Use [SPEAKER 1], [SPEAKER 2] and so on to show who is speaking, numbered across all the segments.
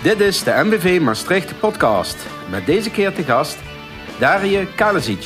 [SPEAKER 1] Dit is de MVV Maastricht podcast. Met deze keer te gast Darije Kalezic.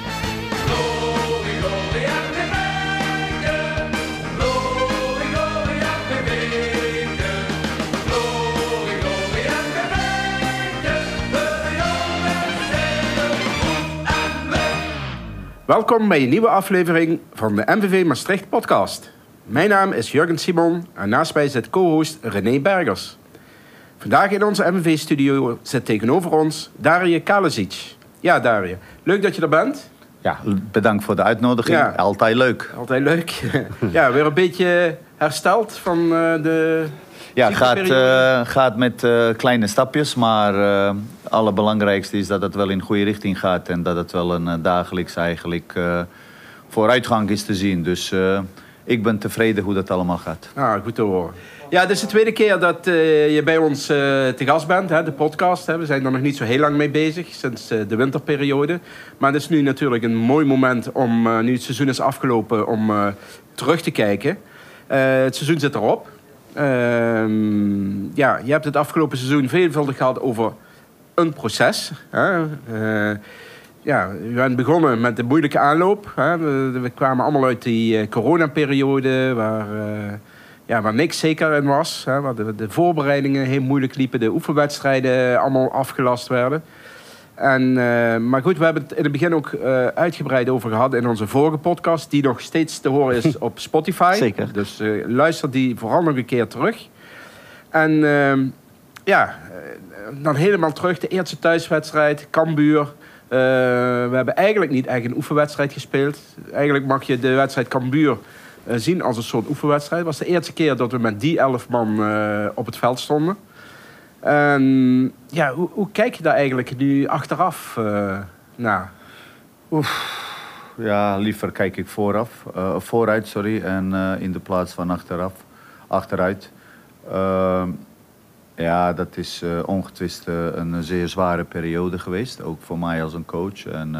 [SPEAKER 1] Welkom bij een nieuwe aflevering van de MVV Maastricht podcast. Mijn naam is Jurgen Simon en naast mij zit co-host René Bergers. Vandaag in onze MVV-studio zit tegenover ons Darije Kalezic. Ja, Darije, leuk dat je er bent.
[SPEAKER 2] Ja, bedankt voor de uitnodiging. Ja. Altijd leuk.
[SPEAKER 1] Altijd leuk. Ja, weer een beetje hersteld van de...
[SPEAKER 2] Ja, gaat met kleine stapjes, maar het allerbelangrijkste is dat het wel in de goede richting gaat en dat het wel een dagelijks eigenlijk vooruitgang is te zien. Dus ik ben tevreden hoe dat allemaal gaat.
[SPEAKER 1] Ah, goed te horen. Ja, dit is de tweede keer dat je bij ons te gast bent, hè, de podcast. Hè. We zijn er nog niet zo heel lang mee bezig, sinds de winterperiode. Maar het is nu natuurlijk een mooi moment om, nu het seizoen is afgelopen, om terug te kijken. Het seizoen zit erop. Ja, je hebt het afgelopen seizoen veelvuldig gehad over een proces. Hè. Ja, we zijn begonnen met de moeilijke aanloop. Hè. We kwamen allemaal uit die coronaperiode waar niks zeker in was. Hè, waar de voorbereidingen heel moeilijk liepen, de oefenwedstrijden allemaal afgelast werden. Maar goed, we hebben het in het begin ook uitgebreid over gehad in onze vorige podcast, die nog steeds te horen is op Spotify.
[SPEAKER 2] Zeker.
[SPEAKER 1] Dus luister die vooral nog een keer terug. En dan helemaal terug, de eerste thuiswedstrijd, Cambuur. We hebben eigenlijk niet echt een oefenwedstrijd gespeeld. Eigenlijk mag je de wedstrijd Cambuur zien als een soort oefenwedstrijd. Het was de eerste keer dat we met die 11 man op het veld stonden. Ja, hoe kijk je daar eigenlijk nu achteraf naar?
[SPEAKER 2] Ja, liever kijk ik vooruit, en in de plaats van achteruit. Ja, dat is ongetwist een zeer zware periode geweest, ook voor mij als een coach. En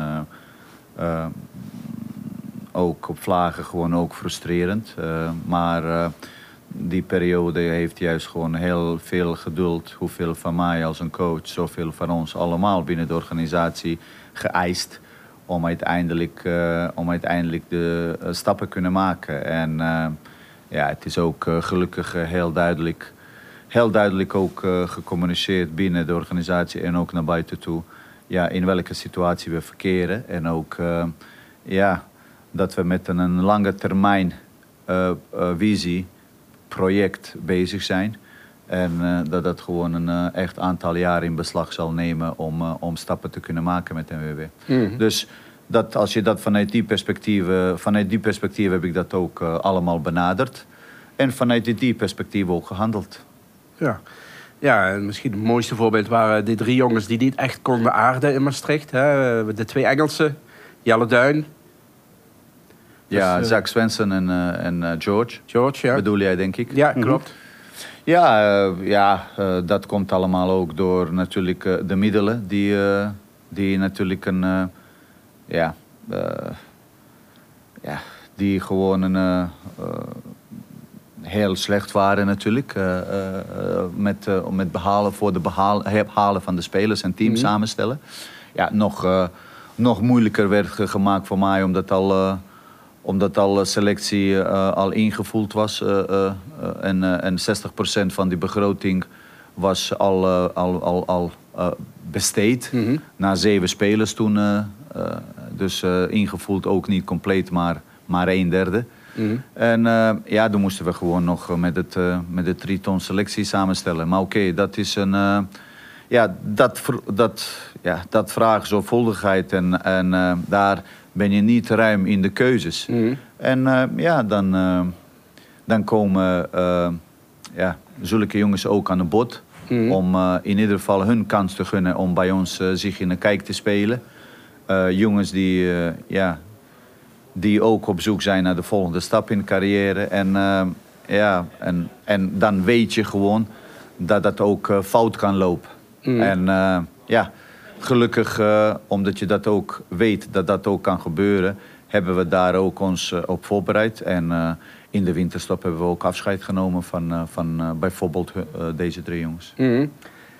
[SPEAKER 2] ook op vlagen gewoon ook frustrerend. Maar die periode heeft juist gewoon heel veel geduld, hoeveel van mij als een coach, zoveel van ons allemaal binnen de organisatie geëist om uiteindelijk de stappen kunnen maken. En ja, het is ook gelukkig heel duidelijk ook gecommuniceerd binnen de organisatie en ook naar buiten toe. Ja, in welke situatie we verkeren en ook dat we met een lange termijn visie project bezig zijn. En dat gewoon een echt aantal jaren in beslag zal nemen om stappen te kunnen maken met NWB. Mm-hmm. Dus als je dat vanuit die perspectief heb ik dat ook allemaal benaderd. En vanuit die perspectief ook gehandeld.
[SPEAKER 1] Ja, en misschien het mooiste voorbeeld waren die 3 jongens die niet echt konden aarden in Maastricht. Hè? De 2 Engelsen, Jelle Duin.
[SPEAKER 2] Ja, Zach Svensson en George.
[SPEAKER 1] George, ja.
[SPEAKER 2] Bedoel jij, denk ik?
[SPEAKER 1] Ja, klopt.
[SPEAKER 2] Ja, dat komt allemaal ook door natuurlijk de middelen die natuurlijk die gewoon heel slecht waren natuurlijk. Met het halen van de spelers en team samenstellen. Ja, nog moeilijker werd gemaakt voor mij omdat al selectie al ingevoeld was en 60% van die begroting was al besteed. Mm-hmm. Na 7 spelers toen. Dus ingevoeld ook niet compleet, maar 1/3. Mm-hmm. En dan moesten we gewoon nog met de 3-ton selectie samenstellen. Maar oké, dat is een... dat vraagt zorgvuldigheid en daar ben je niet ruim in de keuzes. Mm-hmm. En dan komen zulke jongens ook aan de bod. Mm-hmm. Om in ieder geval hun kans te gunnen om bij ons zich in de kijk te spelen. Jongens die ook op zoek zijn naar de volgende stap in de carrière. En dan weet je gewoon dat dat ook fout kan lopen. Mm-hmm. En gelukkig, omdat je dat ook weet dat dat ook kan gebeuren, hebben we daar ook ons op voorbereid. En in de winterstop hebben we ook afscheid genomen van bijvoorbeeld deze 3 jongens.
[SPEAKER 1] Mm-hmm.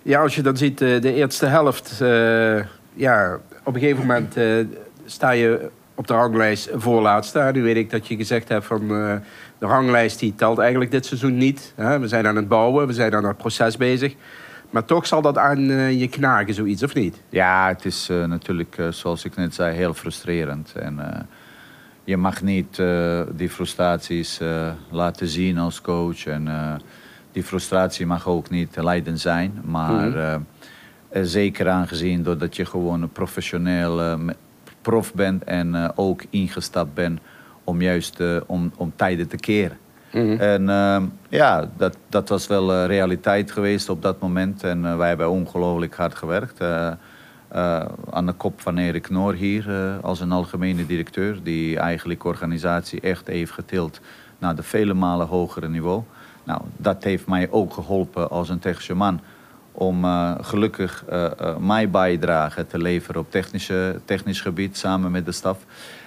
[SPEAKER 1] Ja, als je dan ziet de eerste helft, op een gegeven moment sta je op de ranglijst voorlaatste. Nu weet ik dat je gezegd hebt van de ranglijst die telt eigenlijk dit seizoen niet. We zijn aan het bouwen, we zijn aan het proces bezig. Maar toch zal dat aan je knagen, zoiets, of niet?
[SPEAKER 2] Ja, het is natuurlijk, zoals ik net zei, heel frustrerend. En je mag niet die frustraties laten zien als coach. En die frustratie mag ook niet leidend zijn. Maar zeker aangezien doordat je gewoon een professioneel prof bent en ook ingestapt bent om juist om tijden te keren. En dat was wel realiteit geweest op dat moment. En wij hebben ongelooflijk hard gewerkt. Aan de kop van Erik Noor hier als een algemene directeur. Die eigenlijk de organisatie echt heeft getild naar de vele malen hogere niveau. Nou, dat heeft mij ook geholpen als een technische man. Om gelukkig mijn bijdrage te leveren op technisch gebied samen met de staf.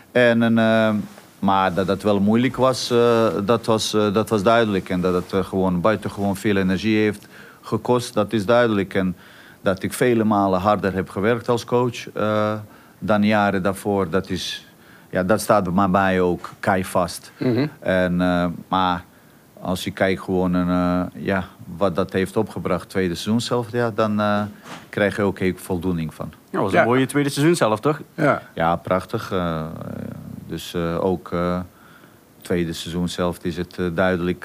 [SPEAKER 2] Maar dat het wel moeilijk was, dat was duidelijk. En dat het gewoon buitengewoon veel energie heeft gekost, dat is duidelijk. En dat ik vele malen harder heb gewerkt als coach dan jaren daarvoor. Dat staat bij mij ook keivast. Maar als je kijkt gewoon wat dat heeft opgebracht, tweede seizoen zelf, dan krijg je ook heel voldoening van.
[SPEAKER 3] Ja, dat was een mooie tweede seizoen zelf, toch?
[SPEAKER 2] Ja, prachtig. Dus ook tweede seizoen zelf is het duidelijk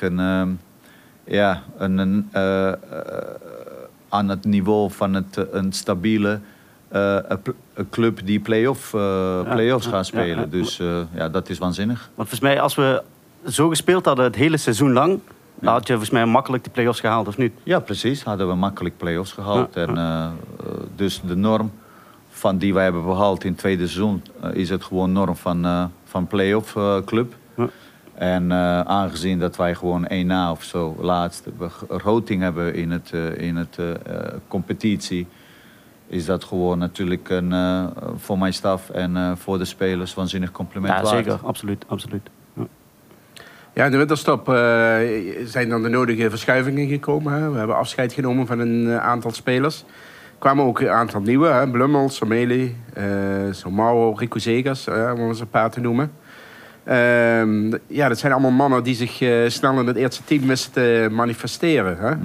[SPEAKER 2] aan het niveau van een stabiele club die play-offs gaat spelen. Ja. Dus dat is waanzinnig.
[SPEAKER 3] Want volgens mij, als we zo gespeeld hadden het hele seizoen lang, dan had je volgens mij makkelijk de play-offs gehaald, of niet?
[SPEAKER 2] Ja, precies. Hadden we makkelijk play-offs gehaald. Ja. En dus de norm van die wij hebben behaald in het tweede seizoen is het gewoon norm van play-off club. Ja. En aangezien dat wij gewoon 1 na of zo laatste begroting hebben in het competitie, is dat gewoon natuurlijk voor mijn staf en voor de spelers waanzinnig compliment waard.
[SPEAKER 3] Ja, zeker. Absoluut.
[SPEAKER 1] Ja, in de winterstop zijn dan de nodige verschuivingen gekomen. Hè? We hebben afscheid genomen van een aantal spelers. Er kwamen ook een aantal nieuwe. Hè? Blummel, Someli, Mauro, Rico Zegas, om eens een paar te noemen. Dat zijn allemaal mannen die zich snel in het eerste team wisten te manifesteren. Hè?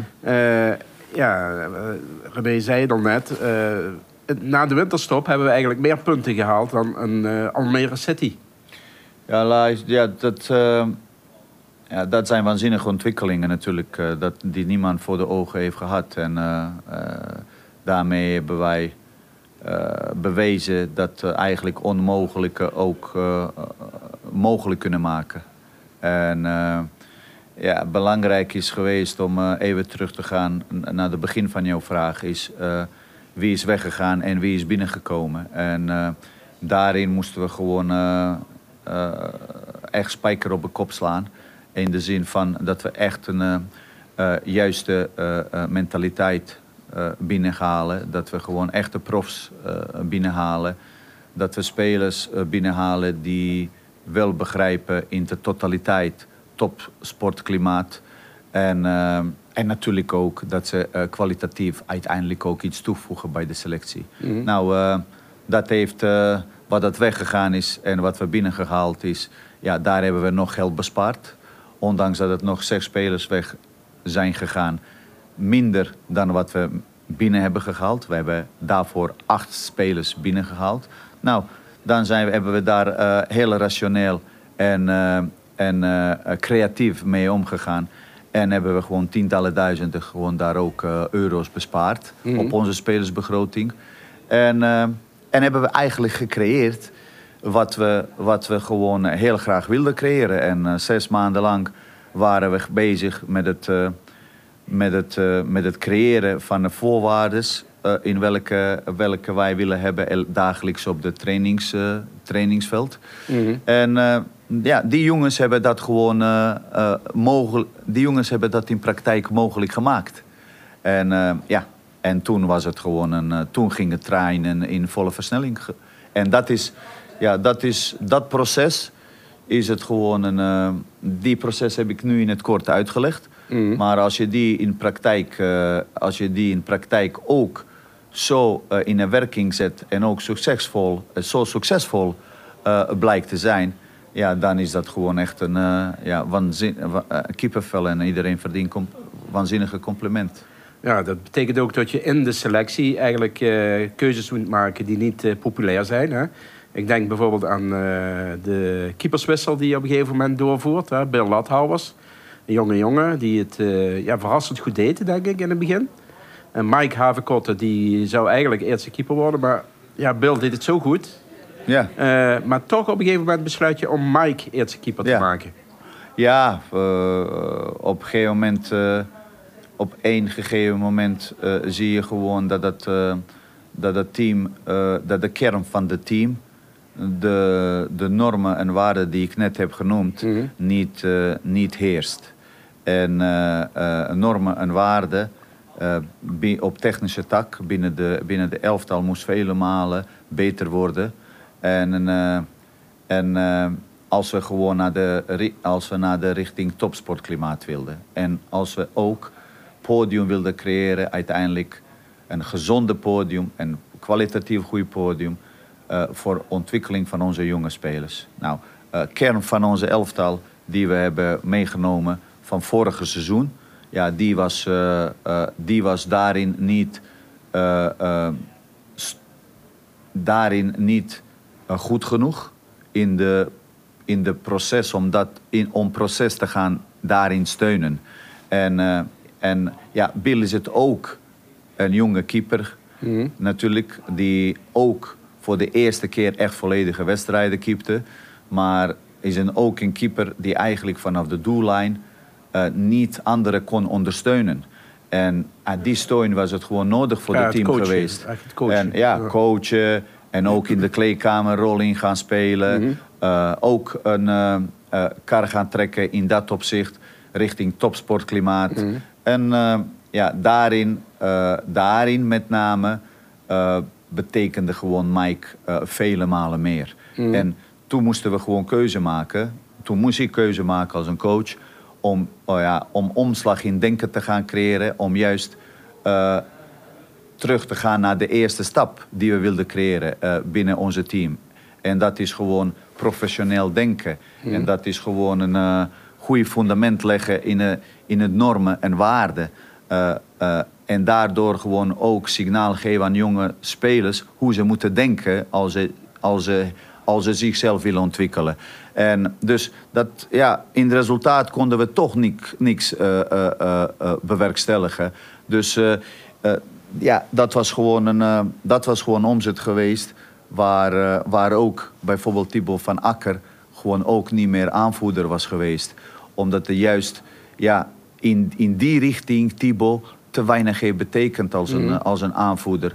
[SPEAKER 1] René zei het al net. Na de winterstop hebben we eigenlijk meer punten gehaald dan een Almere City.
[SPEAKER 2] Dat zijn waanzinnige ontwikkelingen natuurlijk, die niemand voor de ogen heeft gehad. En daarmee hebben wij bewezen dat eigenlijk onmogelijke ook mogelijk kunnen maken. En belangrijk is geweest om even terug te gaan naar het begin van jouw vraag, is wie is weggegaan en wie is binnengekomen. En daarin moesten we gewoon echt spijker op de kop slaan. In de zin van dat we echt een juiste mentaliteit binnenhalen. Dat we gewoon echte profs binnenhalen. Dat we spelers binnenhalen die wel begrijpen in de totaliteit topsportklimaat. En natuurlijk ook dat ze kwalitatief uiteindelijk ook iets toevoegen bij de selectie. Mm-hmm. Nou, dat heeft wat dat weggegaan is en wat we binnengehaald is, daar hebben we nog geld bespaard. Ondanks dat het nog 6 spelers weg zijn gegaan. Minder dan wat we binnen hebben gehaald. We hebben daarvoor 8 spelers binnengehaald. Nou, dan hebben we daar heel rationeel en creatief mee omgegaan. En hebben we gewoon tientallen duizenden gewoon daar ook euro's bespaard. Mm-hmm. Op onze spelersbegroting. En hebben we eigenlijk gecreëerd wat we gewoon heel graag wilden creëren. En 6 maanden lang waren we bezig met het creëren van de voorwaarden in welke wij willen hebben dagelijks op de trainingsveld. Mm-hmm. En die jongens hebben dat gewoon die jongens hebben dat in praktijk mogelijk gemaakt. En toen was het gewoon toen ging het trainen in volle versnelling. En dat proces is het gewoon die proces heb ik nu in het kort uitgelegd. Maar als je die in praktijk ook zo in een werking zet en ook zo succesvol blijkt te zijn, ja, dan is dat gewoon echt een kippenvel en iedereen verdient waanzinnige compliment.
[SPEAKER 1] Ja, dat betekent ook dat je in de selectie eigenlijk keuzes moet maken die niet populair zijn. Hè? Ik denk bijvoorbeeld aan de keeperswissel die je op een gegeven moment doorvoert. Hè? Bill Lathouwers, een jonge jongen die het verrassend goed deed, denk ik, in het begin. En Mike Havenkotte, die zou eigenlijk eerste keeper worden. Maar ja, Bill deed het zo goed.
[SPEAKER 2] Ja.
[SPEAKER 1] Maar toch op een gegeven moment besluit je om Mike eerste keeper te maken.
[SPEAKER 2] Ja, op een gegeven moment... op één gegeven moment zie je gewoon dat het team, dat de kern van het team, de normen en waarden die ik net heb genoemd, niet heerst. En normen en waarden op technische tak binnen de elftal moest vele malen beter worden. En als we gewoon naar de richting topsportklimaat wilden. En als we ook podium wilden creëren, uiteindelijk een gezonde podium, een kwalitatief goed podium voor ontwikkeling van onze jonge spelers. Nou, kern van onze elftal die we hebben meegenomen van vorige seizoen, ja, die was daarin niet goed genoeg in de proces om proces te gaan daarin steunen. En ja, Bill is het ook een jonge keeper, natuurlijk, die ook voor de eerste keer echt volledige wedstrijden keepte. Maar is ook een keeper die eigenlijk vanaf de doellijn niet anderen kon ondersteunen. En aan die steun was het gewoon nodig voor het team
[SPEAKER 1] coachen,
[SPEAKER 2] geweest.
[SPEAKER 1] Coachen.
[SPEAKER 2] En coachen en ook in de kleedkamer rol in gaan spelen. Ook een kar gaan trekken in dat opzicht richting topsportklimaat. En daarin met name betekende gewoon Mike vele malen meer. En toen moesten we gewoon keuze maken. Toen moest ik keuze maken als een coach om omslag in denken te gaan creëren. Om juist terug te gaan naar de eerste stap die we wilden creëren binnen onze team. En dat is gewoon professioneel denken. En dat is gewoon een goed fundament leggen in het normen en waarden. En daardoor gewoon ook signaal geven aan jonge spelers hoe ze moeten denken als ze zichzelf willen ontwikkelen. En dus in het resultaat konden we toch niks bewerkstelligen. Dus dat was gewoon omzet geweest waar ook bijvoorbeeld Thibaut van Akker gewoon ook niet meer aanvoerder was geweest. Omdat er juist in die richting Thibaut te weinig heeft betekend als een aanvoerder.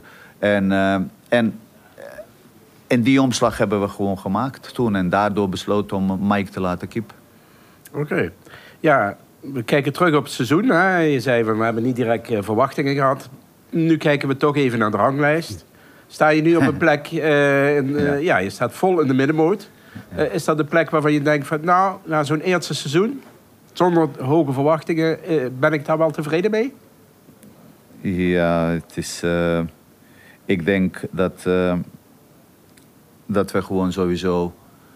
[SPEAKER 2] En die omslag hebben we gewoon gemaakt toen. En daardoor besloten om Mike te laten keepen.
[SPEAKER 1] Oké. Ja, we kijken terug op het seizoen. Hè. Je zei we hebben niet direct verwachtingen gehad. Nu kijken we toch even naar de ranglijst. Sta je nu op een plek... je staat vol in de middenmoot. Is dat de plek waarvan je denkt van... na zo'n eerste seizoen... zonder hoge verwachtingen... ben ik daar wel tevreden mee?
[SPEAKER 2] Ja, het is... ik denk dat we gewoon sowieso...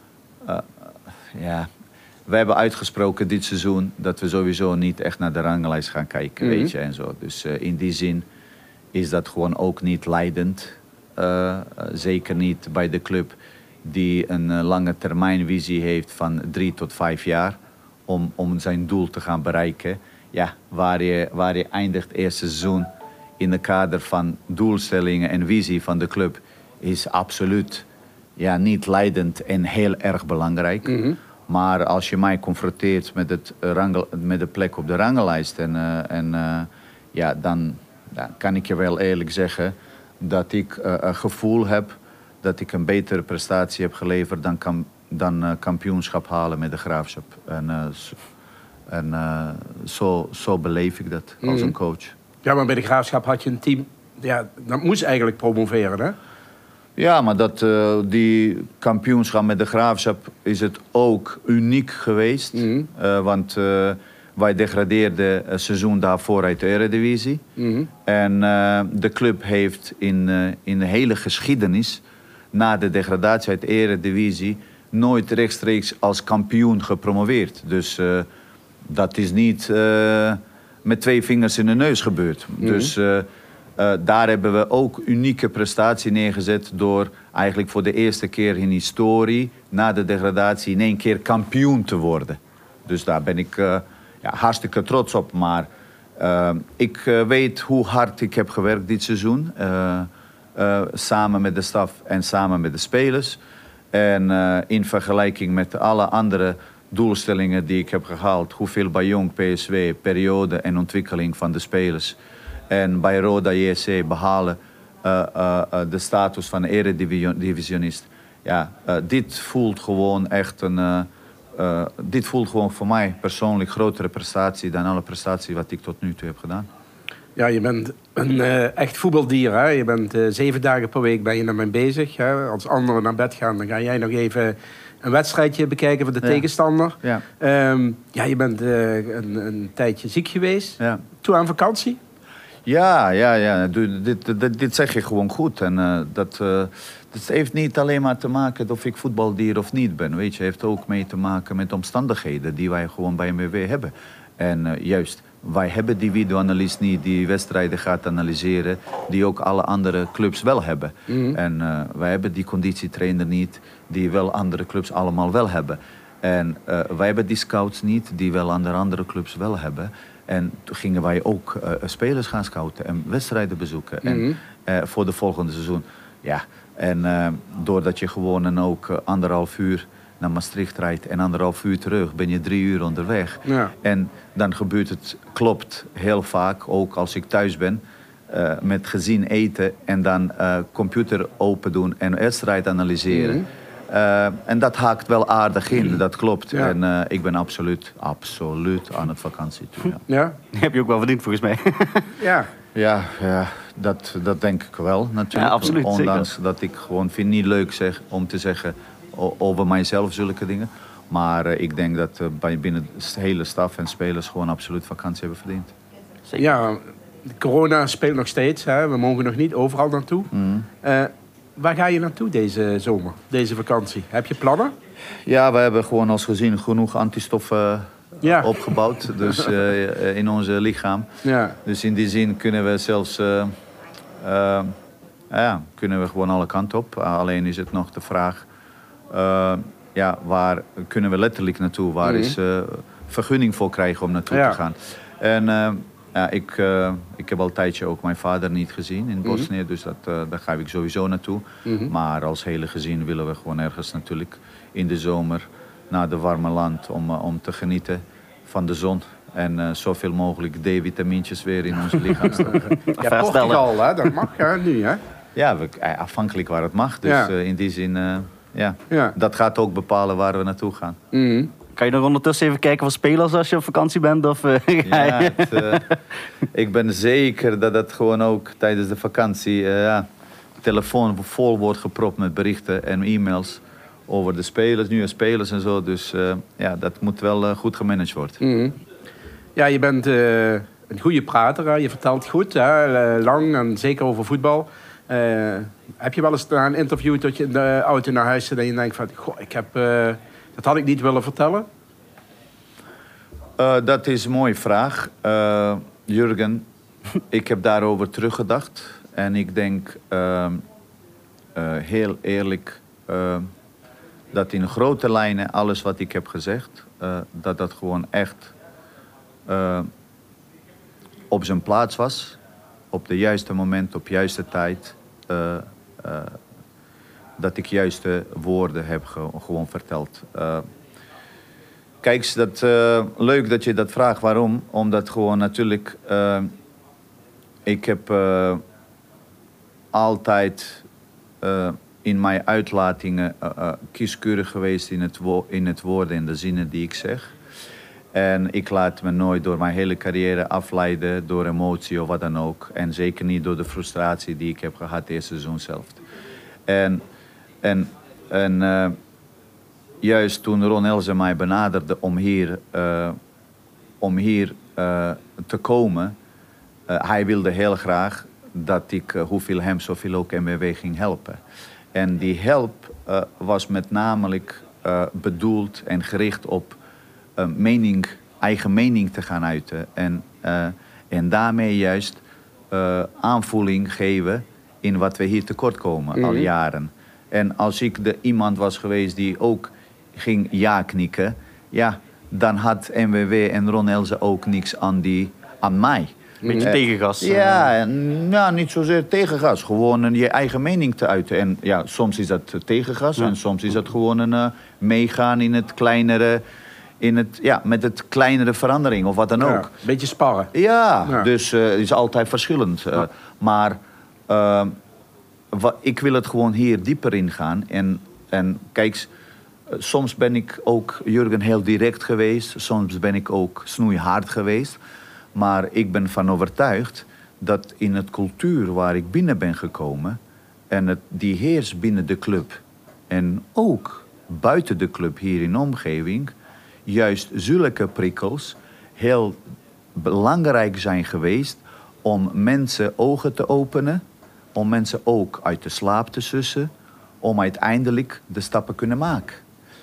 [SPEAKER 2] we hebben uitgesproken dit seizoen... dat we sowieso niet echt naar de ranglijst gaan kijken, weet je, en zo. Dus in die zin is dat gewoon ook niet leidend. Zeker niet bij de club die een lange termijnvisie heeft van 3 tot 5 jaar... om zijn doel te gaan bereiken. Ja, waar je eindigt eerste seizoen in het kader van doelstellingen en visie van de club... is absoluut niet leidend en heel erg belangrijk. Maar als je mij confronteert met de plek op de rangenlijst... dan kan ik je wel eerlijk zeggen dat ik een gevoel heb... dat ik een betere prestatie heb geleverd dan kampioenschap halen met de Graafschap. En zo beleef ik dat als een coach.
[SPEAKER 1] Ja, maar bij de Graafschap had je een team... Ja, dat moest eigenlijk promoveren, hè?
[SPEAKER 2] Ja, maar die kampioenschap met de Graafschap is het ook uniek geweest. Want wij degradeerden het seizoen daarvoor uit de Eredivisie. En de club heeft in de hele geschiedenis, na de degradatie uit de Eredivisie, nooit rechtstreeks als kampioen gepromoveerd. Dus dat is niet met 2 vingers in de neus gebeurd. Dus daar hebben we ook unieke prestatie neergezet door eigenlijk voor de eerste keer in historie, na de degradatie, in 1 keer kampioen te worden. Dus daar ben ik hartstikke trots op. Maar ik weet hoe hard ik heb gewerkt dit seizoen. Samen met de staf en samen met de spelers. En in vergelijking met alle andere doelstellingen die ik heb gehaald. Hoeveel bij Jong PSV, periode en ontwikkeling van de spelers. En bij Roda JC behalen de status van eredivisionist. Ja, dit voelt gewoon echt dit voelt gewoon voor mij persoonlijk grotere prestatie dan alle prestatie wat ik tot nu toe heb gedaan.
[SPEAKER 1] Ja, je bent een echt voetbaldier. Hè? Je bent 7 dagen per week ben je ermee bezig. Hè? Als anderen naar bed gaan, dan ga jij nog even een wedstrijdje bekijken van de tegenstander.
[SPEAKER 2] Ja.
[SPEAKER 1] Je bent een tijdje ziek geweest.
[SPEAKER 2] Ja.
[SPEAKER 1] Toe aan vakantie?
[SPEAKER 2] Ja. Dit zeg je gewoon goed. En dat heeft niet alleen maar te maken of ik voetbaldier of niet ben. Weet je, heeft ook mee te maken met omstandigheden die wij gewoon bij MWW hebben. En juist, wij hebben die videoanalist niet die wedstrijden gaat analyseren, die ook alle andere clubs wel hebben. En wij hebben die conditietrainer niet, die wel andere clubs allemaal wel hebben. En wij hebben die scouts niet, die wel andere clubs wel hebben. En toen gingen wij ook spelers gaan scouten en wedstrijden bezoeken. En voor de volgende seizoen. Ja, en doordat je gewoon en ook 1,5 uur naar Maastricht rijdt en 1,5 uur terug, ben je 3 uur onderweg. Ja. En dan gebeurt het, klopt, heel vaak, ook als ik thuis ben, met gezin eten en dan computer open doen en wedstrijd analyseren. En dat haakt wel aardig in, dat klopt. Ja. En ik ben absoluut aan het vakantie toe. Ja.
[SPEAKER 3] Heb je ook wel verdiend volgens mij.
[SPEAKER 2] Ja, dat denk ik wel natuurlijk.
[SPEAKER 3] Ja, absoluut,
[SPEAKER 2] ondanks
[SPEAKER 3] zeker.
[SPEAKER 2] dat ik gewoon vind niet leuk om te zeggen over mijzelf zulke dingen. Maar ik denk dat binnen de hele staf en spelers gewoon absoluut vakantie hebben verdiend.
[SPEAKER 1] Zeker. Ja, corona speelt nog steeds. Hè? We mogen nog niet overal naartoe. Waar ga je naartoe deze zomer, deze vakantie? Heb je plannen?
[SPEAKER 2] Ja, we hebben gewoon als gezin genoeg antistoffen opgebouwd. Dus in ons lichaam. Ja. Dus in die zin kunnen we zelfs kunnen we gewoon alle kanten op. Alleen is het nog de vraag, waar kunnen we letterlijk naartoe? Waar is vergunning voor krijgen om naartoe te gaan? En ik heb al een tijdje ook mijn vader niet gezien in Bosnië, dus daar ga ik sowieso naartoe. Maar als hele gezin willen we gewoon ergens natuurlijk in de zomer naar de warme land om te genieten van de zon. En zoveel mogelijk D-vitamintjes weer in ons lichaam stoppen.
[SPEAKER 1] Ja, Portugal, hè? Dat mag nu, hè?
[SPEAKER 2] Ja, afhankelijk waar het mag. Dus in die zin, dat gaat ook bepalen waar we naartoe gaan.
[SPEAKER 3] Kan je nog ondertussen even kijken voor spelers als je op vakantie bent? Of,
[SPEAKER 2] ik ben zeker dat het gewoon ook tijdens de vakantie telefoon vol wordt gepropt met berichten en e-mails over de spelers, nieuwe spelers en zo. Dus dat moet wel goed gemanaged worden.
[SPEAKER 1] Ja, je bent een goede prater. Hè? Je vertelt goed, hè? Lang en zeker over voetbal. Heb je wel eens na een interview dat je in de auto naar huis zit en je denkt van, goh, dat had ik niet willen vertellen?
[SPEAKER 2] Dat is een mooie vraag. Jurgen, ik heb daarover teruggedacht. En ik denk heel eerlijk dat in grote lijnen alles wat ik heb gezegd, dat gewoon echt op zijn plaats was. Op de juiste moment, op de juiste tijd. Dat ik juiste woorden heb gewoon verteld. Kijk, leuk dat je dat vraagt. Waarom? Omdat gewoon natuurlijk... ik heb altijd in mijn uitlatingen kieskeurig geweest in het woorden en de zinnen die ik zeg. En ik laat me nooit door mijn hele carrière afleiden door emotie of wat dan ook. En zeker niet door de frustratie die ik heb gehad het eerste seizoen zelf. En juist toen Ron Elze mij benaderde om hier om hier te komen. Hij wilde heel graag dat ik hoeveel hem zoveel ook MWW ging helpen. En die help was met namelijk bedoeld en gericht op eigen mening te gaan uiten. En daarmee juist aanvoeling geven in wat we hier tekort komen al jaren. En als ik iemand was geweest die ook ging ja knikken, ja, dan had MWW en Ron Elze ook niks aan mij.
[SPEAKER 3] Een beetje tegengas.
[SPEAKER 2] Ja, niet zozeer tegengas. Gewoon je eigen mening te uiten. En ja, soms is dat tegengas en soms is dat gewoon een meegaan in het kleinere, met het kleinere verandering of wat dan ook.
[SPEAKER 1] Een beetje sparren.
[SPEAKER 2] Ja. Dus het is altijd verschillend. Maar ik wil het gewoon hier dieper in gaan. En kijk, soms ben ik ook, Jurgen, heel direct geweest. Soms ben ik ook snoeihard geweest. Maar ik ben van overtuigd dat in het cultuur waar ik binnen ben gekomen en die heerst binnen de club en ook buiten de club hier in de omgeving, juist zulke prikkels heel belangrijk zijn geweest om mensen ogen te openen, om mensen ook uit de slaap te sussen, om uiteindelijk de stappen kunnen maken.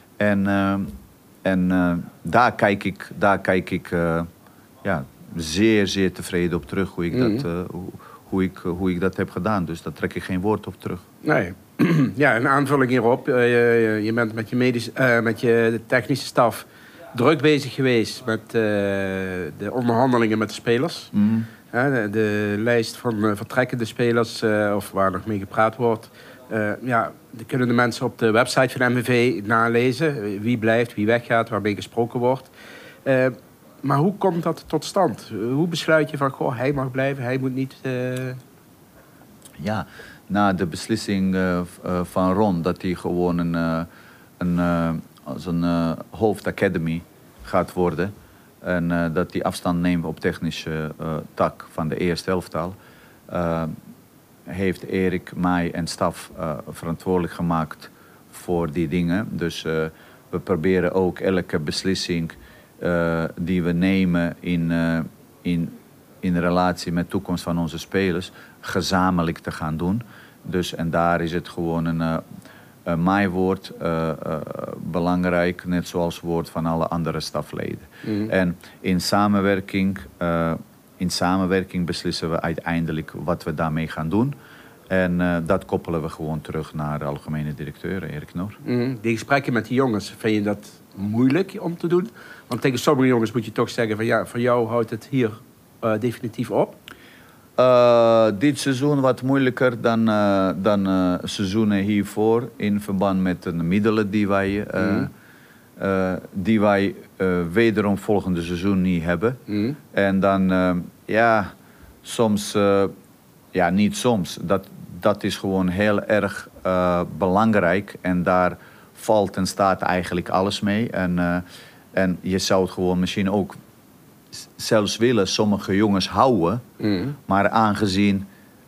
[SPEAKER 2] En daar kijk ik zeer, zeer tevreden op terug hoe ik dat heb gedaan. Dus daar trek ik geen woord op terug.
[SPEAKER 1] Nee. Ja, een aanvulling hierop. Je bent met je technische staf druk bezig geweest met de onderhandelingen met de spelers. De lijst van vertrekkende spelers, of waar nog mee gepraat wordt. Die kunnen de mensen op de website van MVV nalezen. Wie blijft, wie weggaat, waarmee gesproken wordt. Maar hoe komt dat tot stand? Hoe besluit je van, hij mag blijven, hij moet niet...
[SPEAKER 2] Ja, na de beslissing van Ron dat hij gewoon als een hoofdacademy gaat worden. En dat hij afstand neemt op technische tak van de eerste elftal. Heeft Erik mij en staf verantwoordelijk gemaakt voor die dingen. Dus we proberen ook elke beslissing die we nemen in relatie met de toekomst van onze spelers gezamenlijk te gaan doen. Dus, en daar is het gewoon mijn woord belangrijk, net zoals het woord van alle andere stafleden. En in samenwerking beslissen we uiteindelijk wat we daarmee gaan doen. En dat koppelen we gewoon terug naar de algemene directeur, Erik Nor.
[SPEAKER 1] Die gesprekken met die jongens, vind je dat moeilijk om te doen? Want tegen sommige jongens moet je toch zeggen van ja, voor jou houdt het hier definitief op.
[SPEAKER 2] Dit seizoen wat moeilijker dan seizoenen hiervoor in verband met de middelen die wij wederom volgende seizoen niet hebben. En dan soms, niet soms, dat is gewoon heel erg belangrijk en daar valt en staat eigenlijk alles mee. En je zou het gewoon misschien ook zelfs willen sommige jongens houden. Maar aangezien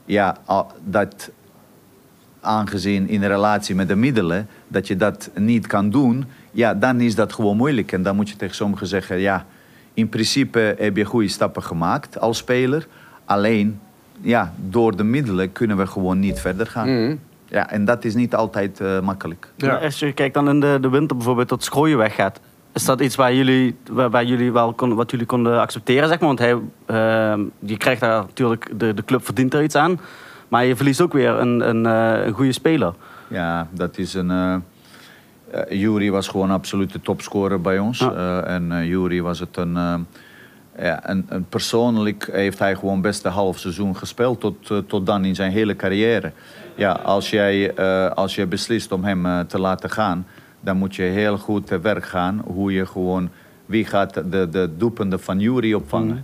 [SPEAKER 2] in relatie met de middelen dat je dat niet kan doen, ja, dan is dat gewoon moeilijk. En dan moet je tegen sommigen zeggen, ja, in principe heb je goede stappen gemaakt als speler. Alleen, ja, door de middelen kunnen we gewoon niet verder gaan. Ja, en dat is niet altijd makkelijk.
[SPEAKER 3] Ja. Als je kijkt dan in de winter bijvoorbeeld dat Schrooien weggaat. Is dat iets waar jullie wel wat jullie konden accepteren, zeg maar? Want je krijgt daar natuurlijk, de club verdient er iets aan. Maar je verliest ook weer een goede speler. Ja,
[SPEAKER 2] dat is Juri was gewoon absoluut de topscorer bij ons. En Juri was het persoonlijk heeft hij gewoon best een half seizoen gespeeld tot dan in zijn hele carrière. Ja, als jij beslist om hem te laten gaan, dan moet je heel goed te werk gaan. Hoe je gewoon, wie gaat de doelpunten van Juri opvangen.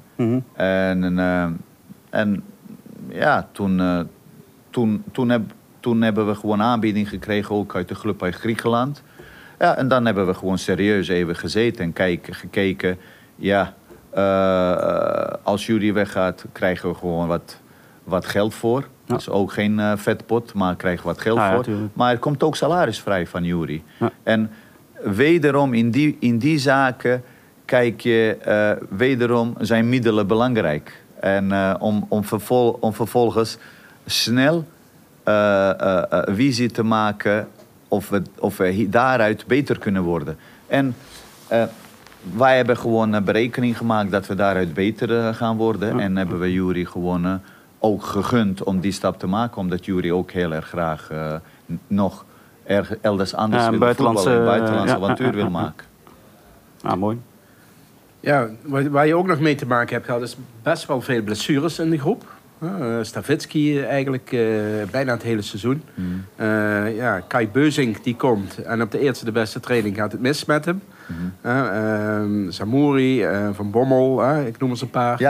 [SPEAKER 2] En toen hebben we gewoon aanbieding gekregen, ook uit de club uit Griekenland. Ja, en dan hebben we gewoon serieus even gezeten en gekeken. Ja, als Juri weggaat, krijgen we gewoon wat geld voor. Ja. Dat is ook geen vetpot, maar krijgen we wat geld voor. Tuurlijk. Maar er komt ook salaris vrij van Juri. Ja. En wederom in die zaken kijk je, wederom zijn middelen belangrijk. En om vervolgens snel visie te maken of we daaruit beter kunnen worden. En wij hebben gewoon berekening gemaakt dat we daaruit beter gaan worden. En hebben we Juri gewoon ook gegund om die stap te maken. Omdat Juri ook heel erg graag nog elders anders wil voetballen. Een buitenlandse avontuur wil maken.
[SPEAKER 3] Mooi.
[SPEAKER 1] Ja, waar je ook nog mee te maken hebt gehad, is best wel veel blessures in de groep. Stavitski eigenlijk bijna het hele seizoen. Kai Beuzing die komt en op de eerste de beste training gaat het mis met hem. Samouri, Van Bommel, ik noem eens een paar.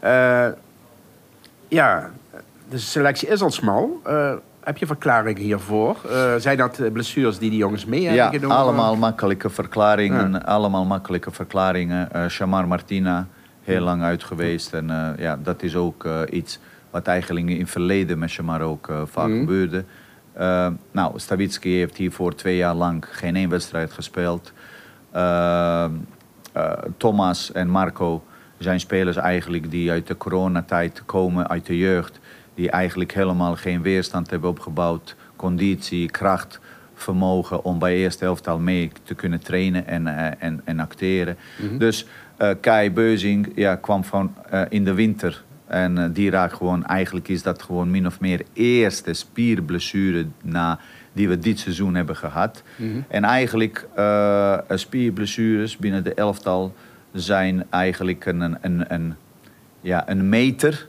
[SPEAKER 1] De selectie is al smal. Heb je verklaringen hiervoor? Zijn dat blessures die jongens mee hebben genomen?
[SPEAKER 2] Ja, allemaal makkelijke verklaringen. Shamar Martina, heel lang uit geweest. En dat is ook iets wat eigenlijk in het verleden met Shamar ook vaak gebeurde. Stavitski heeft hiervoor 2 jaar lang geen 1 wedstrijd gespeeld. Thomas en Marco zijn spelers eigenlijk die uit de coronatijd komen, uit de jeugd. Die eigenlijk helemaal geen weerstand hebben opgebouwd. Conditie, kracht, vermogen om bij eerste elftal mee te kunnen trainen en acteren. Dus Kai Beuzing kwam van in de winter. En die raakt gewoon, eigenlijk is dat gewoon min of meer eerste spierblessure die we dit seizoen hebben gehad. En eigenlijk spierblessures binnen de elftal zijn eigenlijk een meter.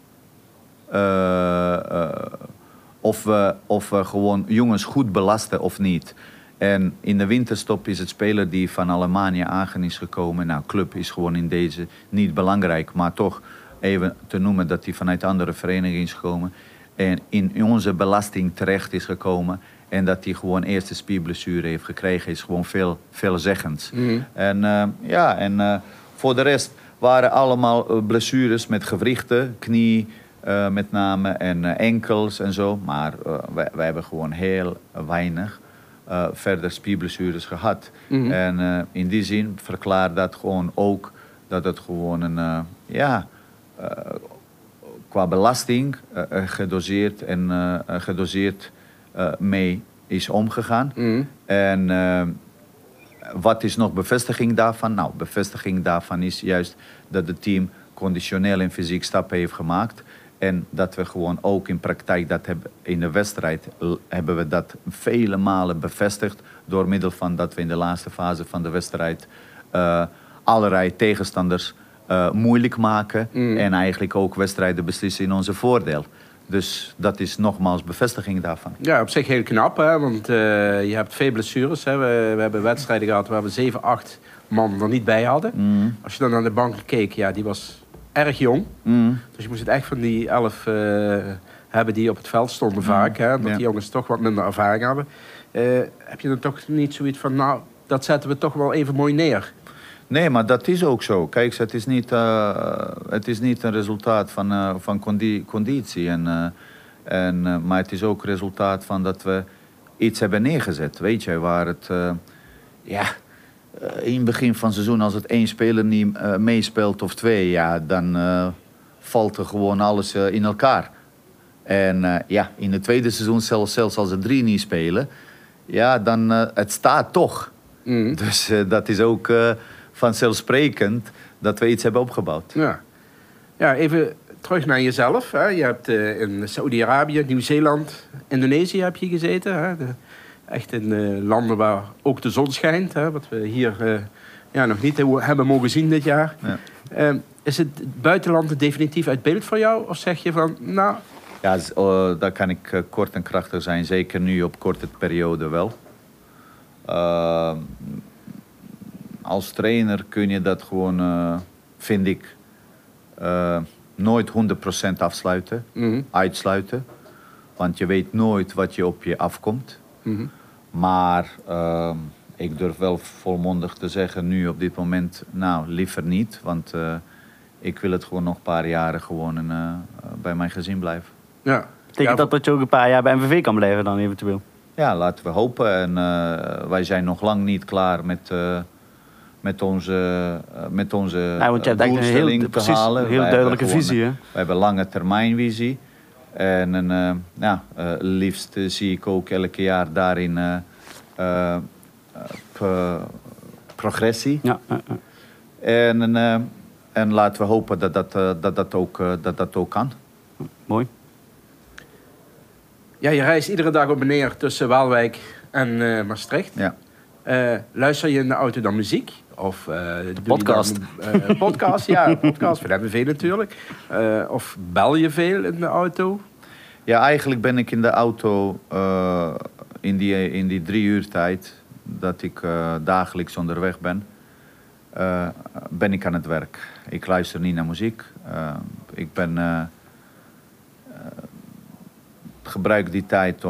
[SPEAKER 2] Of we gewoon jongens goed belasten of niet. En in de winterstop is het speler die van Alemania Aachen is gekomen. Nou, club is gewoon in deze niet belangrijk, maar toch even te noemen dat hij vanuit andere verenigingen is gekomen. En in onze belasting terecht is gekomen. En dat hij gewoon eerste spierblessure heeft gekregen, is gewoon veelzeggends. En voor de rest waren allemaal blessures met gewrichten, knie met name en enkels en zo. Maar wij hebben gewoon heel weinig verder spierblessures gehad. En in die zin verklaart dat gewoon ook dat het gewoon qua belasting gedoseerd mee is omgegaan. En wat is nog bevestiging daarvan? Nou, bevestiging daarvan is juist dat het team conditioneel en fysiek stappen heeft gemaakt. En dat we gewoon ook in praktijk dat hebben in de wedstrijd hebben we dat vele malen bevestigd. Door middel van dat we in de laatste fase van de wedstrijd allerlei tegenstanders moeilijk maken. En eigenlijk ook wedstrijden beslissen in onze voordeel. Dus dat is nogmaals bevestiging daarvan.
[SPEAKER 1] Ja, op zich heel knap, hè? Want je hebt veel blessures. Hè? We hebben wedstrijden gehad waar we 7, 8 man er niet bij hadden. Als je dan naar de bank keek, die was erg jong. Dus je moest het echt van die 11 hebben die op het veld stonden vaak. Hè? Dat die jongens toch wat minder ervaring hebben. Heb je dan toch niet zoiets van, nou, dat zetten we toch wel even mooi neer?
[SPEAKER 2] Nee, maar dat is ook zo. Kijk, het is niet een resultaat van conditie. Maar het is ook resultaat van dat we iets hebben neergezet. Weet je, waar het... in het begin van het seizoen, als het 1 speler niet meespeelt of 2... dan valt er gewoon alles in elkaar. En in het tweede seizoen, zelfs als er 3 niet spelen... dan het staat toch. Dus dat is ook... vanzelfsprekend dat we iets hebben opgebouwd.
[SPEAKER 1] Ja, even terug naar jezelf. Hè. Je hebt in Saudi-Arabië, Nieuw-Zeeland, Indonesië heb je gezeten. Hè. Echt in landen waar ook de zon schijnt. Hè, wat we hier nog niet hebben mogen zien dit jaar. Ja. Is het buitenland definitief uit beeld voor jou? Of zeg je van, nou...
[SPEAKER 2] Ja, daar kan ik kort en krachtig zijn. Zeker nu op korte periode wel. Als trainer kun je dat gewoon, vind ik, nooit 100% afsluiten, uitsluiten. Want je weet nooit wat je op je afkomt. Maar ik durf wel volmondig te zeggen nu op dit moment, nou, liever niet. Want ik wil het gewoon nog een paar jaren gewoon bij mijn gezin blijven.
[SPEAKER 3] Ja. Betekent dat je ook een paar jaar bij MVV kan blijven dan eventueel?
[SPEAKER 2] Ja, laten we hopen. En wij zijn nog lang niet klaar met onze
[SPEAKER 3] Ja, want je hebt eigenlijk
[SPEAKER 2] doelstelling te halen.
[SPEAKER 3] een heel duidelijke visie. Hè?
[SPEAKER 2] We hebben lange termijnvisie. En liefst zie ik ook elke jaar daarin progressie.
[SPEAKER 3] Ja.
[SPEAKER 2] En laten we hopen dat ook kan.
[SPEAKER 3] Mooi.
[SPEAKER 1] Ja, je reist iedere dag op en neer tussen Waalwijk en Maastricht.
[SPEAKER 2] Ja.
[SPEAKER 1] Luister je in de auto dan muziek? Of
[SPEAKER 3] podcast.
[SPEAKER 1] Podcast, ja, podcast. We hebben veel natuurlijk. Of bel je veel in de auto?
[SPEAKER 2] Ja, eigenlijk ben ik in de auto in die 3 uur tijd dat ik dagelijks onderweg ben ik aan het werk. Ik luister niet naar muziek. Ik gebruik die tijd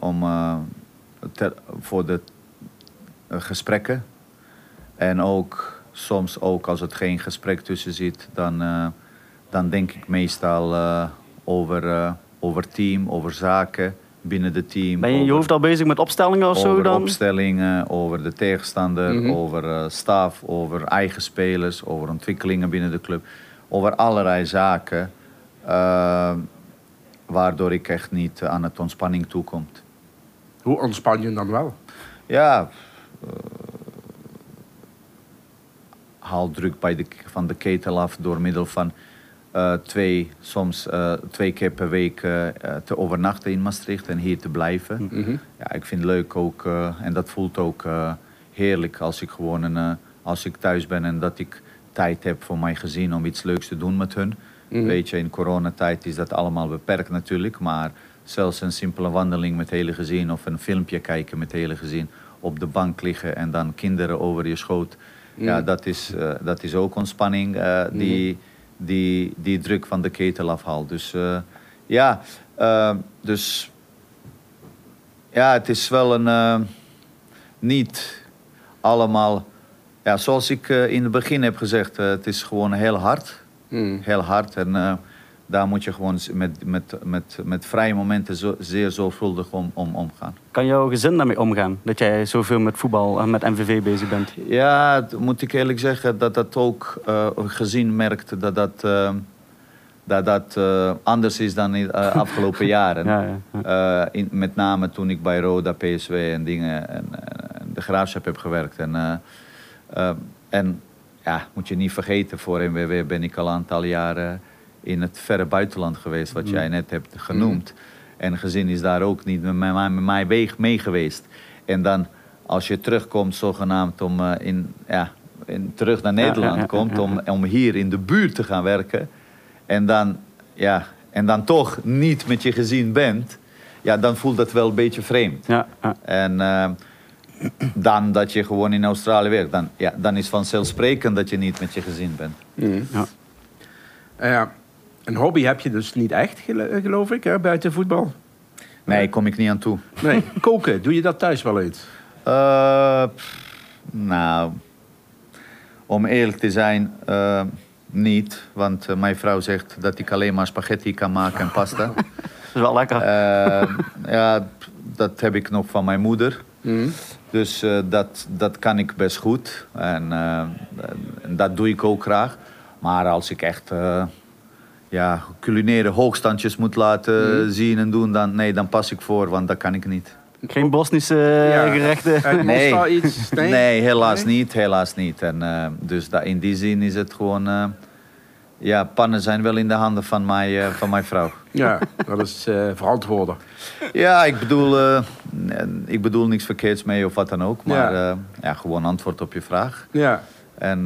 [SPEAKER 2] voor de gesprekken. En ook soms ook als het geen gesprek tussen zit, dan denk ik meestal over team, over zaken binnen het team.
[SPEAKER 3] Ben je in je hoofd al bezig met opstellingen of zo dan?
[SPEAKER 2] Over opstellingen, over de tegenstander, over staf, over eigen spelers, over ontwikkelingen binnen de club. Over allerlei zaken, waardoor ik echt niet aan het ontspanning toekom.
[SPEAKER 1] Hoe ontspan je dan wel?
[SPEAKER 2] Ja, haal druk van de ketel af door middel van soms 2 keer per week te overnachten in Maastricht en hier te blijven. Ja, ik vind het leuk ook, en dat voelt ook heerlijk als ik thuis ben en dat ik tijd heb voor mijn gezin om iets leuks te doen met hun. Weet je, in coronatijd is dat allemaal beperkt natuurlijk, maar zelfs een simpele wandeling met het hele gezin of een filmpje kijken met het hele gezin, op de bank liggen en dan kinderen over je schoot. Ja, dat is ook ontspanning die druk van de ketel afhaalt. Dus het is wel niet allemaal, ja, zoals ik in het begin heb gezegd, het is gewoon heel hard. Heel hard en daar moet je gewoon met vrije momenten zeer zorgvuldig om omgaan.
[SPEAKER 3] Kan jouw gezin daarmee omgaan? Dat jij zoveel met voetbal en met MVV bezig bent?
[SPEAKER 2] Ja, moet ik eerlijk zeggen dat ook gezien merkt dat anders is dan in de afgelopen jaren. Ja. Met name toen ik bij Roda, PSV en dingen en de Graafschap heb gewerkt. En ja, moet je niet vergeten, voor NWW ben ik al een aantal jaren in het verre buitenland geweest, wat jij net hebt genoemd. En gezin is daar ook niet met mij mee geweest. En dan, als je terugkomt, zogenaamd terug naar Nederland komt, om hier in de buurt te gaan werken. En dan toch niet met je gezin bent, ja, dan voelt dat wel een beetje vreemd. Ja. En dan dat je gewoon in Australië werkt, dan is vanzelfsprekend dat je niet met je gezin bent.
[SPEAKER 1] Een hobby heb je dus niet echt, geloof ik, hè, buiten voetbal?
[SPEAKER 2] Nee, kom ik niet aan toe.
[SPEAKER 1] Nee, koken, doe je dat thuis wel eens?
[SPEAKER 2] Nou, om eerlijk te zijn, niet. Want mijn vrouw zegt dat ik alleen maar spaghetti kan maken en pasta.
[SPEAKER 3] Dat is wel lekker.
[SPEAKER 2] Ja, dat heb ik nog van mijn moeder. Dus dat kan ik best goed. En dat doe ik ook graag. Maar als ik echt culinaire hoogstandjes moet laten zien en doen, dan pas ik voor, want dat kan ik niet.
[SPEAKER 3] Geen Bosnische gerechten?
[SPEAKER 2] Nee, helaas niet. Helaas niet. En, dus in die zin is het gewoon... pannen zijn wel in de handen van mijn vrouw.
[SPEAKER 1] Ja, dat is verantwoorden.
[SPEAKER 2] Ja, ik bedoel niks verkeerds mee of wat dan ook. Maar gewoon antwoord op je vraag.
[SPEAKER 1] Ja.
[SPEAKER 2] En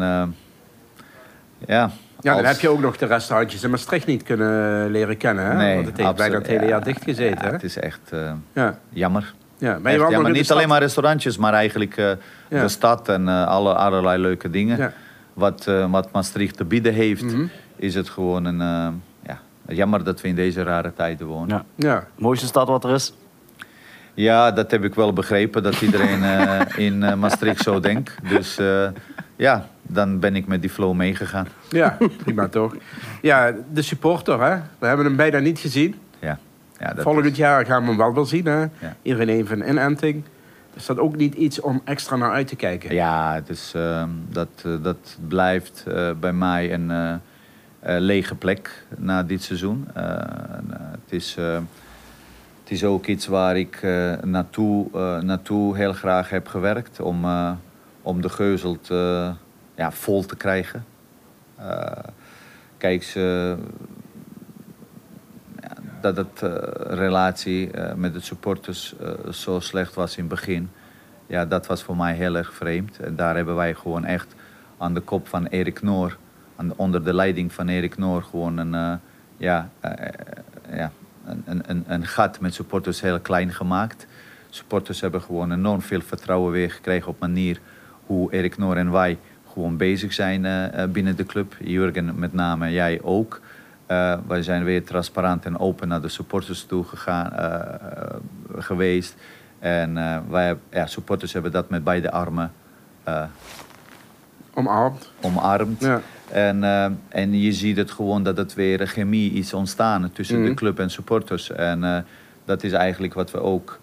[SPEAKER 1] dan heb je ook nog de restaurantjes in Maastricht niet kunnen leren kennen. Hè?
[SPEAKER 2] Nee,
[SPEAKER 1] want het heeft bijna het hele jaar dicht gezeten.
[SPEAKER 2] Ja, het is echt jammer.
[SPEAKER 1] Ja,
[SPEAKER 2] maar niet alleen maar restaurantjes, maar eigenlijk de stad en allerlei leuke dingen. Ja. Wat Maastricht te bieden heeft, is het gewoon jammer dat we in deze rare tijden wonen.
[SPEAKER 3] Ja. Mooiste stad wat er is.
[SPEAKER 2] Ja, dat heb ik wel begrepen, dat iedereen in Maastricht zo denkt. Dus dan ben ik met die flow meegegaan.
[SPEAKER 1] Ja, prima toch. Ja, de supporter, hè? We hebben hem bijna niet gezien.
[SPEAKER 2] Ja,
[SPEAKER 1] volgend jaar gaan we hem wel zien, hè? Ja. Iedereen heeft een inenting. Is dat ook niet iets om extra naar uit te kijken?
[SPEAKER 2] Ja, het is, dat blijft bij mij een lege plek na dit seizoen. Het is ook iets waar ik naartoe heel graag heb gewerkt om de Geuzelt vol te krijgen. Kijk, dat het relatie met de supporters zo slecht was in het begin. Ja, dat was voor mij heel erg vreemd. En daar hebben wij gewoon echt aan de kop van Erik Noor, onder de leiding van Erik Noor, gewoon een gat met supporters heel klein gemaakt. Supporters hebben gewoon enorm veel vertrouwen weer gekregen op manier hoe Erik Noor en wij gewoon bezig zijn binnen de club. Jurgen met name, jij ook. Wij zijn weer transparant en open naar de supporters toe geweest. En supporters hebben dat met beide armen omarmd. Ja. En je ziet het gewoon dat het weer chemie is ontstaan tussen de club en supporters. En dat is eigenlijk wat we ook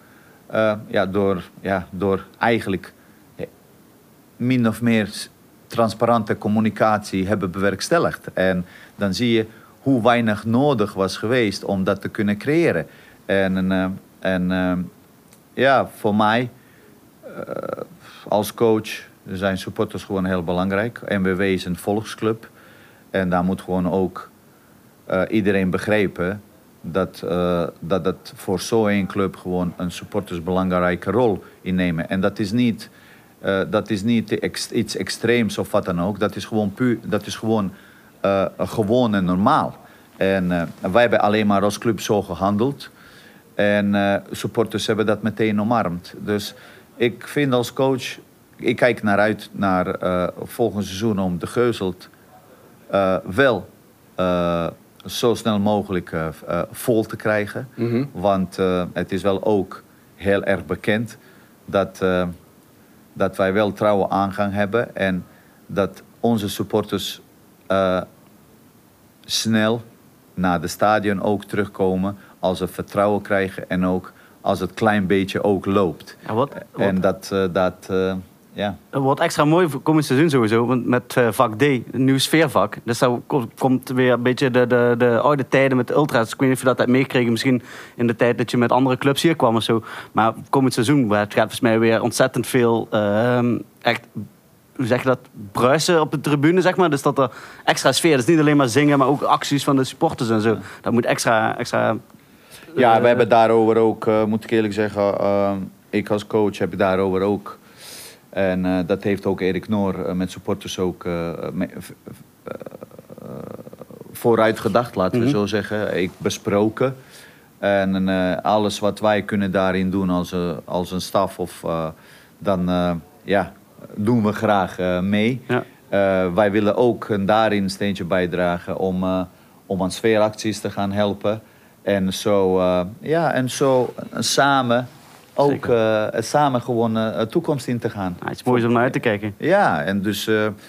[SPEAKER 2] door eigenlijk min of meer transparante communicatie hebben bewerkstelligd. En dan zie je hoe weinig nodig was geweest om dat te kunnen creëren. Voor mij als coach zijn supporters gewoon heel belangrijk. NWW is een volksclub. En daar moet gewoon ook iedereen begrijpen dat het voor zo'n club gewoon een supportersbelangrijke rol innemen. En dat is niet iets extreems of wat dan ook. Dat is gewoon puur, dat is gewoon en normaal. En wij hebben alleen maar als club zo gehandeld. En supporters hebben dat meteen omarmd. Dus ik vind als coach, ik kijk naar uit naar volgend seizoen om de Geuzelt wel zo snel mogelijk vol te krijgen. Mm-hmm. Want het is wel ook heel erg bekend dat wij wel trouwe aangang hebben. En dat onze supporters snel naar de stadion ook terugkomen als ze vertrouwen krijgen en ook als het klein beetje ook loopt. Ja,
[SPEAKER 3] Het wordt extra mooi voor komend seizoen sowieso, want met vak D, een nieuw sfeervak. Dus daar komt weer een beetje de oude tijden met de ultras. Ik weet niet of je dat hebt meegekregen, misschien in de tijd dat je met andere clubs hier kwam of zo. Maar komend seizoen het gaat volgens mij weer ontzettend veel echt, hoe zeg je dat, bruisen op de tribune, zeg maar. Dus dat er extra sfeer, dus niet alleen maar zingen, maar ook acties van de supporters en zo. Dat moet extra
[SPEAKER 2] ja, we hebben daarover ook, moet ik eerlijk zeggen, ik als coach heb daarover ook. En dat heeft ook Erik Noor met supporters ook vooruit gedacht, laten we zo zeggen. Ik besproken. En alles wat wij kunnen daarin doen als een staf, dan doen we graag mee. Ja. Wij willen ook daarin een steentje bijdragen om aan sfeeracties te gaan helpen. En zo samen ook samen gewoon een toekomst in te gaan.
[SPEAKER 3] Het is mooi om naar uit te kijken.
[SPEAKER 2] Ja, en dus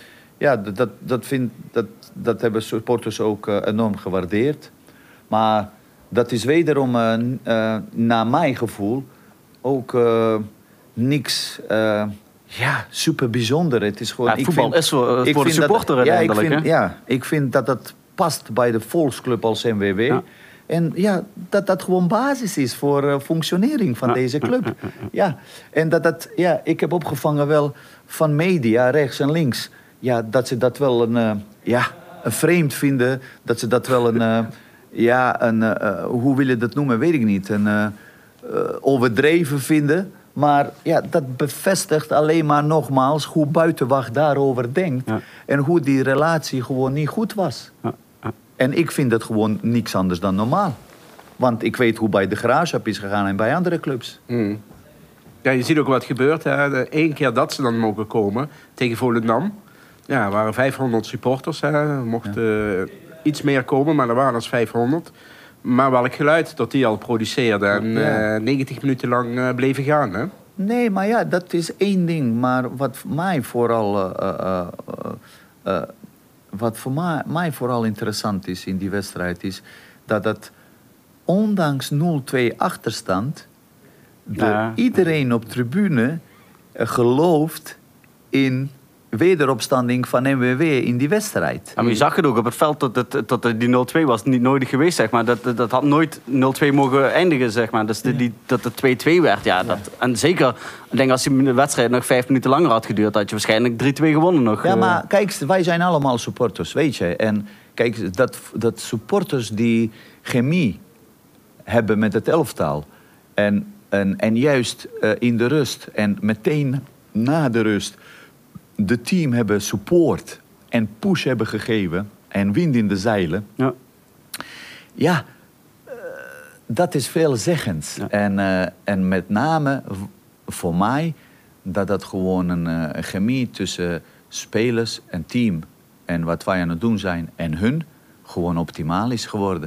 [SPEAKER 2] dat hebben supporters ook enorm gewaardeerd. Maar dat is wederom, naar mijn gevoel, ook niks super bijzonder. Het is gewoon,
[SPEAKER 3] voetbal is voor de supporter uiteindelijk.
[SPEAKER 2] Ik vind dat dat past bij de volksclub als NWW. Ja. En dat gewoon basis is voor functionering van deze club. Ja. En ik heb opgevangen wel van media, rechts en links. Ja, dat ze dat wel een vreemd vinden. Dat ze dat wel hoe wil je dat noemen, weet ik niet. Overdreven vinden. Maar dat bevestigt alleen maar nogmaals hoe Buitenwacht daarover denkt. Ja. En hoe die relatie gewoon niet goed was. Ja. En ik vind dat gewoon niks anders dan normaal. Want ik weet hoe bij de Graafschap is gegaan en bij andere clubs. Mm.
[SPEAKER 1] Ja, je ziet ook wat gebeurt. Eén keer dat ze dan mogen komen tegen Volendam. Ja, er waren 500 supporters. Er mochten iets meer komen, maar er waren dus 500. Maar welk geluid dat die al produceerden en 90 minuten lang bleven gaan. Hè?
[SPEAKER 2] Nee, maar dat is één ding. Maar wat mij vooral... Wat voor mij vooral interessant is in die wedstrijd is dat het ondanks 0-2 achterstand Iedereen op tribune gelooft in wederopstanding van MWW in die wedstrijd.
[SPEAKER 3] Maar je zag het ook op het veld dat die 0-2 was niet nodig geweest, zeg maar. Dat had nooit 0-2 mogen eindigen, zeg maar. Dus dat het 2-2 werd, En zeker, ik denk als die wedstrijd nog 5 minuten langer had geduurd, had je waarschijnlijk 3-2 gewonnen nog.
[SPEAKER 2] Ja, maar kijk, wij zijn allemaal supporters, weet je. En kijk, dat supporters die chemie hebben met het elftal. En juist in de rust en meteen na de rust de team hebben support en push hebben gegeven en wind in de zeilen. Ja, dat is veelzeggend. Ja. En met name voor mij dat gewoon een chemie tussen spelers en team en wat wij aan het doen zijn en hun gewoon optimaal is geworden.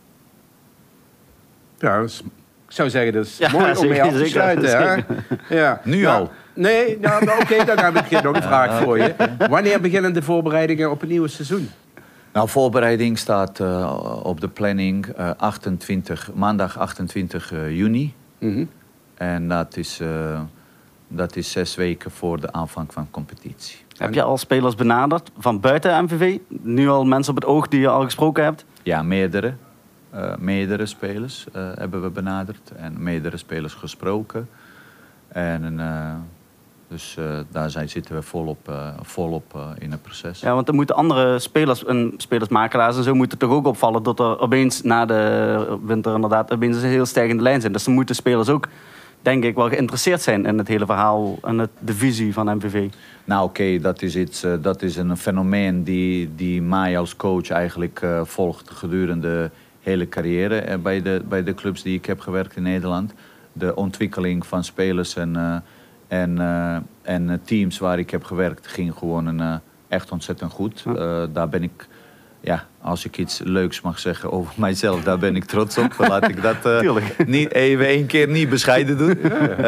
[SPEAKER 1] Ja, ik zou zeggen, dat is mooi om mee af te sluiten. Ja.
[SPEAKER 2] Nu al?
[SPEAKER 1] Nee, oké, dan heb ik nog een vraag voor je. Wanneer beginnen de voorbereidingen op het nieuwe seizoen?
[SPEAKER 2] Nou, voorbereiding staat op de planning maandag 28 juni. Mm-hmm. En dat is 6 weken voor de aanvang van competitie.
[SPEAKER 3] Heb je al spelers benaderd van buiten MVV? Nu al mensen op het oog die je al gesproken hebt?
[SPEAKER 2] Ja, meerdere spelers hebben we benaderd en meerdere spelers gesproken. En dus daar zitten we volop in het proces.
[SPEAKER 3] Ja, want er moeten andere spelers en spelersmakelaars en zo moeten toch ook opvallen dat er opeens na de winter inderdaad opeens een heel stijgende lijn zijn. Dus dan moeten spelers ook, denk ik, wel geïnteresseerd zijn in het hele verhaal en de visie van MVV.
[SPEAKER 2] Nou oké, dat is een fenomeen die mij als coach eigenlijk volgt gedurende de hele carrière bij de clubs die ik heb gewerkt in Nederland. De ontwikkeling van spelers en teams waar ik heb gewerkt ging gewoon echt ontzettend goed. Daar ben ik, als ik iets leuks mag zeggen over mijzelf, daar ben ik trots op. Laat ik dat niet even 1 keer niet bescheiden doen.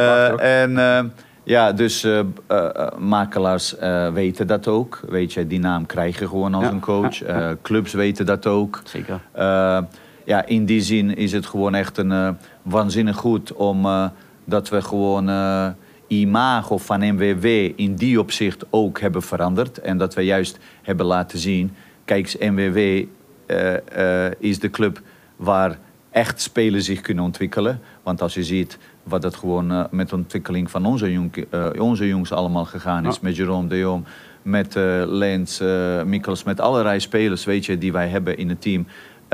[SPEAKER 2] Dus makelaars weten dat ook. Weet je, die naam krijg je gewoon als een coach. Clubs weten dat ook.
[SPEAKER 3] Zeker.
[SPEAKER 2] In die zin is het gewoon echt een waanzinnig goed dat we gewoon imago van MWW in die opzicht ook hebben veranderd. En dat we juist hebben laten zien, kijk, MWW is de club waar echt spelers zich kunnen ontwikkelen. Want als je ziet wat dat gewoon met de ontwikkeling van onze jongens allemaal gegaan is. Met Jerome de Jong, met Lens, Mikkels, met allerlei spelers, weet je, die wij hebben in het team.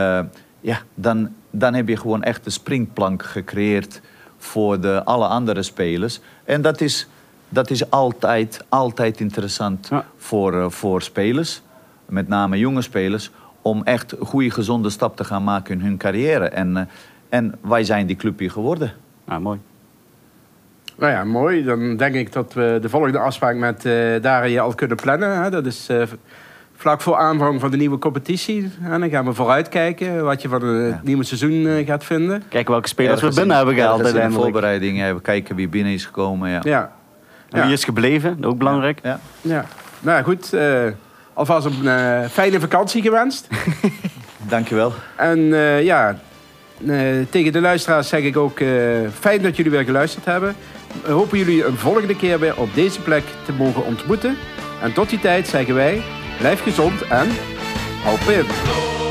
[SPEAKER 2] Dan heb je gewoon echt de springplank gecreëerd voor alle andere spelers. En dat is altijd interessant voor spelers, met name jonge spelers, om echt een goede, gezonde stap te gaan maken in hun carrière. En wij zijn die club hier geworden.
[SPEAKER 3] Mooi.
[SPEAKER 1] Nou ja, mooi. Dan denk ik dat we de volgende afspraak met Daria al kunnen plannen. Hè? Dat is vlak voor aanvang van de nieuwe competitie. En dan gaan we vooruitkijken wat je van het nieuwe seizoen gaat vinden.
[SPEAKER 3] Kijken welke spelers we binnen hebben gehaald.
[SPEAKER 2] In de voorbereiding, we kijken wie binnen is gekomen.
[SPEAKER 1] Ja.
[SPEAKER 3] En wie is gebleven, ook belangrijk.
[SPEAKER 1] Ja. Nou goed, alvast een fijne vakantie gewenst.
[SPEAKER 2] Dankjewel.
[SPEAKER 1] En tegen de luisteraars zeg ik ook fijn dat jullie weer geluisterd hebben. We hopen jullie een volgende keer weer op deze plek te mogen ontmoeten. En tot die tijd zeggen wij, blijf gezond en hou pip.